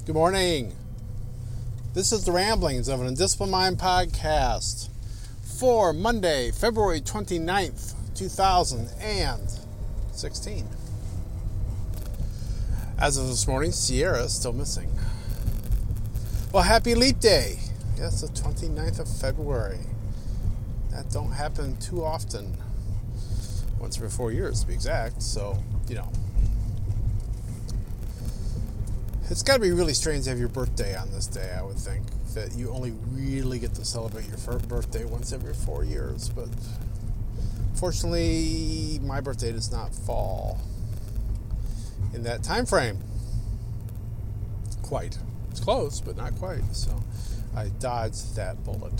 Good morning. This is the Ramblings of an Undisciplined Mind podcast for Monday, February 29th, 2016. As of this morning, Sierra is still missing. Well, happy leap day. Yes, the 29th of February. That don't happen too often. Once every 4 years to be exact, so, It's got to be really strange to have your birthday on this day, I would think. That you only really get to celebrate your birthday once every 4 years. But fortunately, my birthday does not fall in that time frame. Quite. It's close, but not quite. So I dodged that bullet.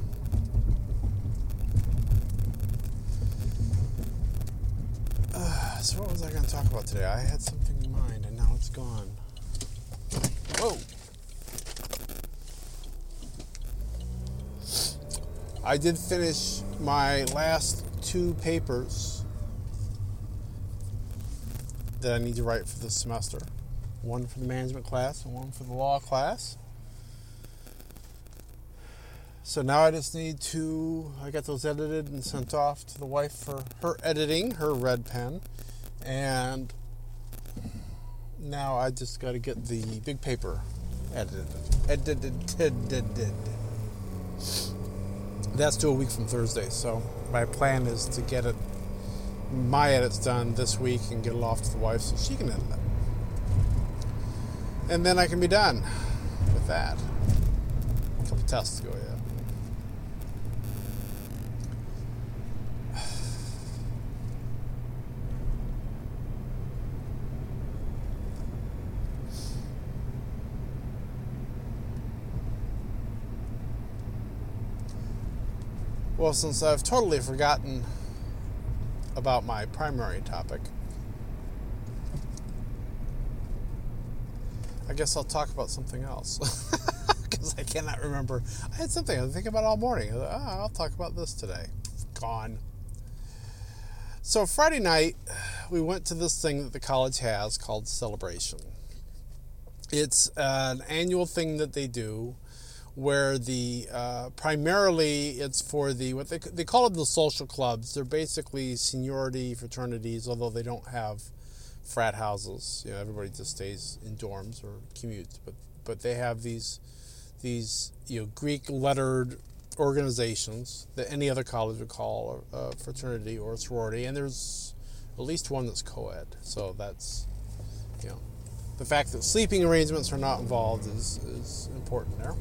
So what was I going to talk about today? I had something in mind, and now it's gone. Whoa. I did finish my last 2 papers that I need to write for this semester. One for the management class and one for the law class. So now I just need to, I got those edited and sent off to the wife for her editing, her red pen. And now I just got to get the big paper edited. That's due a week from Thursday. So my plan is to get my edits done this week and get it off to the wife so she can edit it. And then I can be done with that. A couple tests to go yet. Well, since I've totally forgotten about my primary topic, I guess I'll talk about something else. Because I cannot remember. I had something I was thinking about all morning. I'll talk about this today. Gone. So Friday night, we went to this thing that the college has called Celebration. It's an annual thing that they do where the primarily it's for the what they call them the social clubs. They're basically seniority fraternities, although they don't have frat houses. Everybody just stays in dorms or commutes. But they have these Greek lettered organizations that any other college would call a fraternity or a sorority, and there's at least one that's co-ed. So that's the fact that sleeping arrangements are not involved is important there.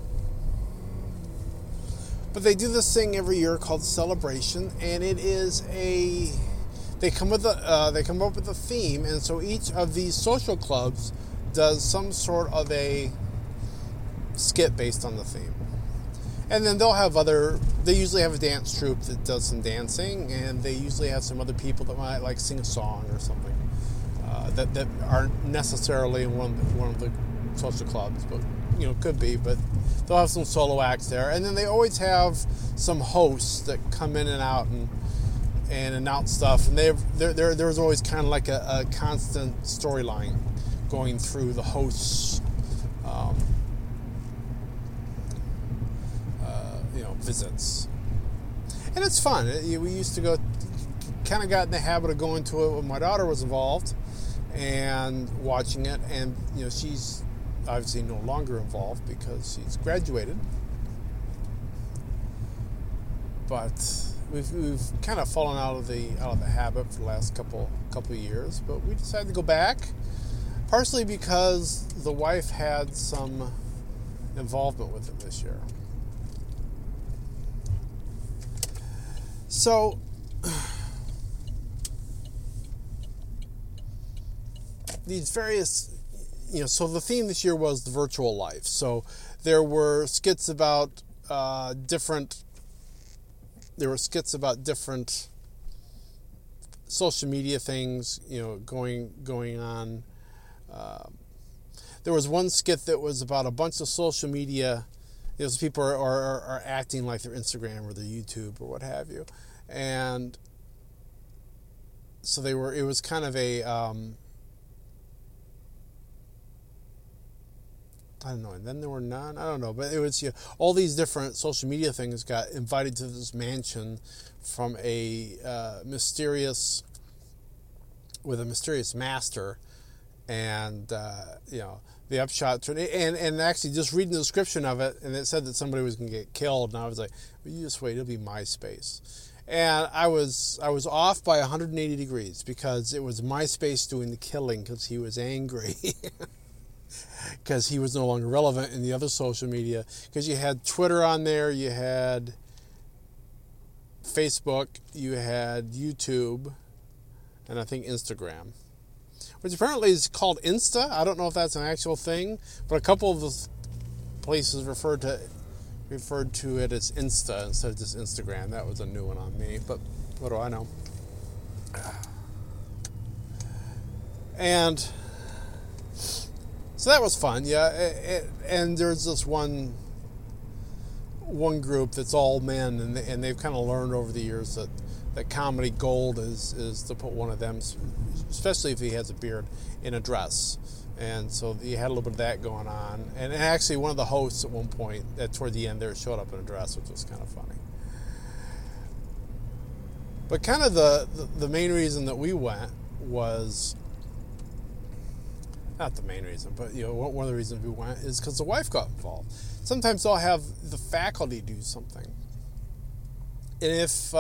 But they do this thing every year called Celebration, and it is they come up with a theme, and so each of these social clubs does some sort of a skit based on the theme. And then they usually have a dance troupe that does some dancing, and they usually have some other people that might sing a song or something that aren't necessarily in one of the social clubs, but could be, but they'll have some solo acts there. And then they always have some hosts that come in and out and announce stuff. And there's always kind of like a constant storyline going through the hosts' visits. And it's fun. We used to got in the habit of going to it when my daughter was involved and watching it. And she's obviously no longer involved because she's graduated, but we've kind of fallen out of the habit for the last couple of years. But we decided to go back, partially because the wife had some involvement with it this year. So these various so the theme this year was the virtual life. So there were skits about different social media things, going on. There was one skit that was about a bunch of social media. People are acting like their Instagram or their YouTube or what have you, and so it was kind of a I don't know, and then there were none. I don't know, but it was all these different social media things got invited to this mansion from a mysterious master, and the upshot and actually just reading the description of it, and it said that somebody was going to get killed, and I was like, well, you just wait, it'll be MySpace. And I was off by 180 degrees because it was MySpace doing the killing because he was angry. Because he was no longer relevant in the other social media. Because you had Twitter on there, you had Facebook, you had YouTube, and I think Instagram, which apparently is called Insta. I don't know if that's an actual thing, but a couple of the places referred to it as Insta instead of just Instagram. That was a new one on me, but what do I know? And so that was fun, yeah. And there's this one group that's all men, and they've kind of learned over the years that comedy gold is to put one of them, especially if he has a beard, in a dress. And so you had a little bit of that going on. And actually one of the hosts at one point, toward the end there, showed up in a dress, which was kind of funny. But kind of the main reason that we went was, not the main reason, but one of the reasons we went is because the wife got involved. Sometimes I'll have the faculty do something. And if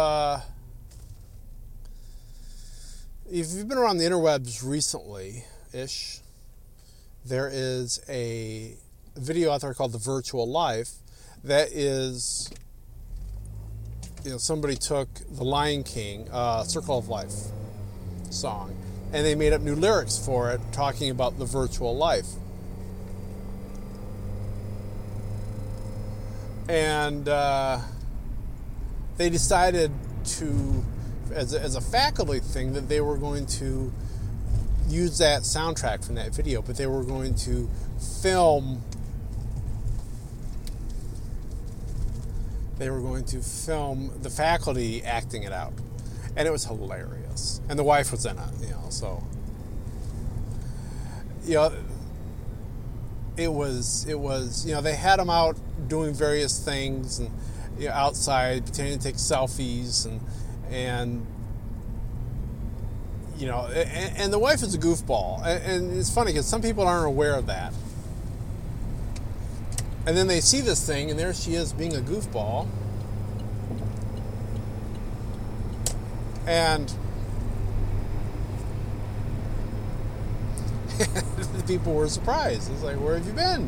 you've been around the interwebs recently-ish, there is a video out there called The Virtual Life that is, somebody took the Lion King, Circle of Life song, and they made up new lyrics for it talking about the virtual life. And they decided to, as a faculty thing, that they were going to use that soundtrack from that video, but they were going to film the faculty acting it out. And it was hilarious. And the wife was in it, so it was they had them out doing various things and outside pretending to take selfies and the wife is a goofball, and it's funny because some people aren't aware of that, and then they see this thing and there she is being a goofball, and the people were surprised. It's like, where have you been?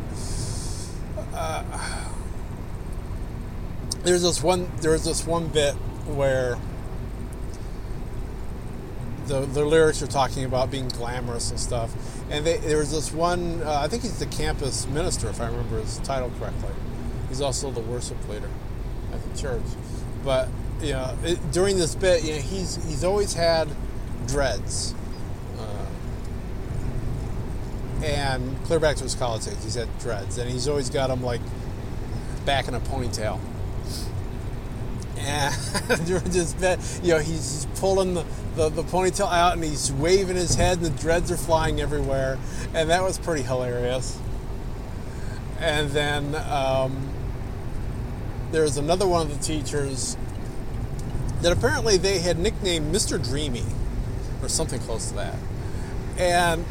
There was this one bit where the lyrics are talking about being glamorous and stuff, and there was this one, I think he's the campus minister, if I remember his title correctly. He's also the worship leader at the church. But during this bit, he's always had dreads, and clear back to his college days, he's had dreads, and he's always got them like back in a ponytail. And during this bit, he's pulling the ponytail out and he's waving his head and the dreads are flying everywhere, and that was pretty hilarious. And then there's another one of the teachers that apparently they had nicknamed Mr. Dreamy or something close to that. And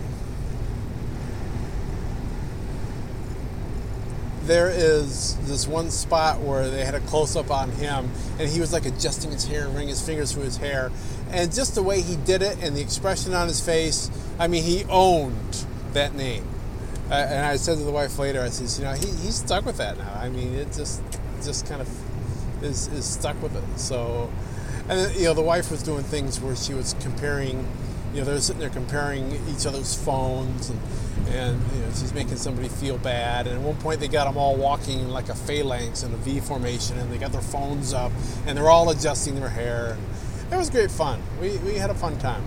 there is this one spot where they had a close-up on him, and he was like adjusting his hair and running his fingers through his hair. And just the way he did it and the expression on his face, I mean, he owned that name. And I said to the wife later, I said, he's stuck with that now. I mean, it just kind of is stuck with it. So, and then, the wife was doing things where she was comparing, they were sitting there comparing each other's phones, and she's making somebody feel bad. And at one point they got them all walking in like a phalanx in a V formation, and they got their phones up and they're all adjusting their hair. It was great fun. We had a fun time.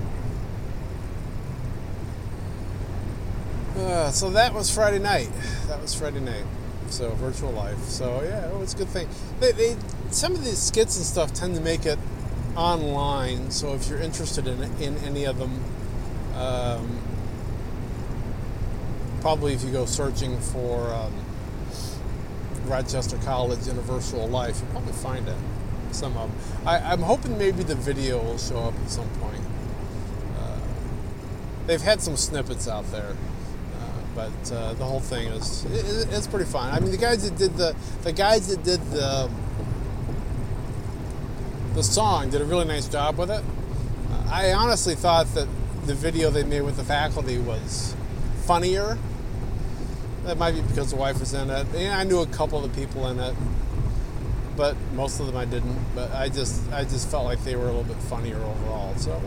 So that was Friday night. So Virtual Life. So yeah, it was a good thing. Some of these skits and stuff tend to make it online. So if you're interested in any of them, probably if you go searching for Rochester College Universal Life, you'll probably find it. Some of them. I'm hoping maybe the video will show up at some point. They've had some snippets out there, but the whole thing it's pretty fun. I mean, the guys that did the song did a really nice job with it. I honestly thought that the video they made with the faculty was funnier. That might be because the wife was in it. And I knew a couple of the people in it, but most of them I didn't. But I just felt like they were a little bit funnier overall. So.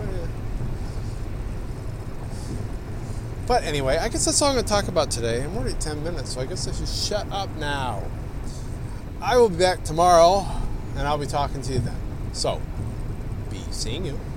But anyway, I guess that's all I'm going to talk about today. I'm already 10 minutes, so I guess I should shut up now. I will be back tomorrow, and I'll be talking to you then. So, be seeing you.